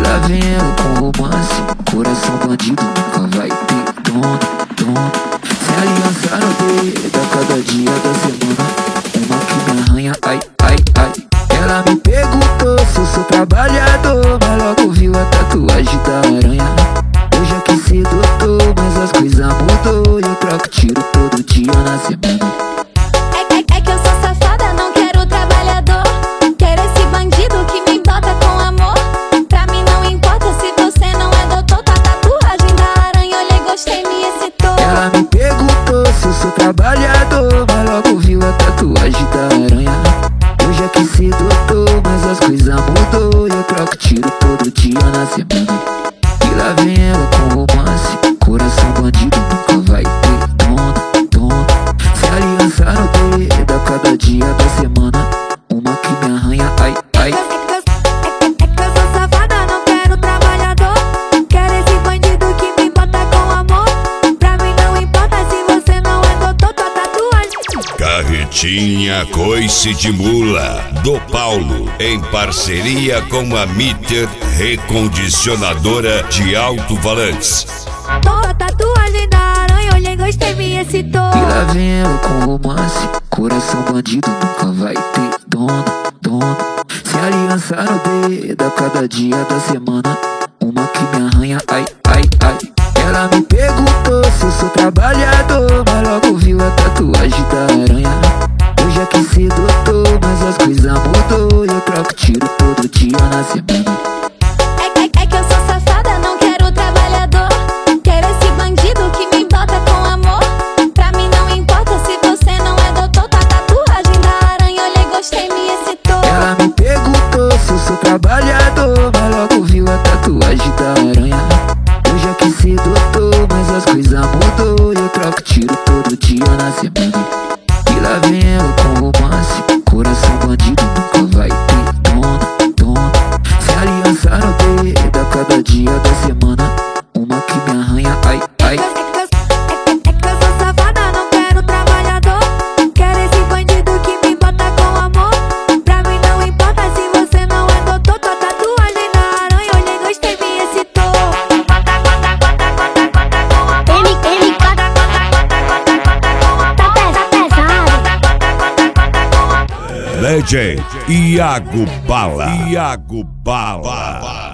lá vem ela com romance, coração bandido nunca vai ter dono, dono. Se aliança no dedo a cada dia da semana, uma que me arranha, ai, ai, ai. Ela me perguntou se eu sou trabalhador, mas logo viu a tatuagem da aranha. Eu já quis ser doutor, mas as coisas mudou, e eu troco tiro todo dia na semana. É que eu sou safada, não quero trabalhador. Quero esse bandido que me bota com amor. Pra mim não importa se você não é doutor. Tua tatuagem da aranha, olhei, gostei, me excitou. Ela me perguntou se eu sou trabalhador, mas logo viu a tatuagem da aranha. Eu já quis ser doutor, mas as coisas mudou, e eu troco tiro todo dia na semana. E lá vem ela com romance, coração bandido nunca vai ter dono, dono. Se aliança no dedo a cada dia da semana, uma que me arranha, ai, ai. É que eu sou safada, não quero trabalhador. Quero esse bandido que me bota com amor. Pra mim não importa se você não é doutor. Tua tatuagem. Carretinha Coice de Mula do Paulo, em parceria com a Mitter Recondicionadora de Alto-Falantes. Tua tatuagem da aranha, olhei, gostei, me excitou. E lá vem ela com romance, coração bandido nunca vai ter dono, dono. Se aliança no dedo a cada dia da semana, uma que me arranha, ai, ai, ai. Ela me perguntou se eu sou trabalhador, mas logo viu a tatuagem da aranha. Eu já quis ser doutor, mas as coisas mudou, e eu troco tiro todo dia na semana. É que eu sou safada, não quero trabalhador. Quero esse bandido que me bota com amor. Pra mim não importa se você não é doutor. Tua tatuagem da aranha, olhei, gostei, me excitou. Ela me perguntou se eu sou trabalhador, mas logo viu a tatuagem da aranha. Eu já quis ser doutor, mas as coisas mudou, e eu troco tiro todo dia na semana. E lá vem ela com romance, coração bandido nunca vai ter dono, dono. Se aliança no dedo a cada dia da semana, uma que me arranha, ai, ai. É que eu sou safada, não quero trabalhador. Quero esse bandido que me bota com amor. Pra mim não importa se você não é doutor. Tua tatuagem da aranha, olhei, gostei, me excitou. Legend Iago Bala. Iago Bala.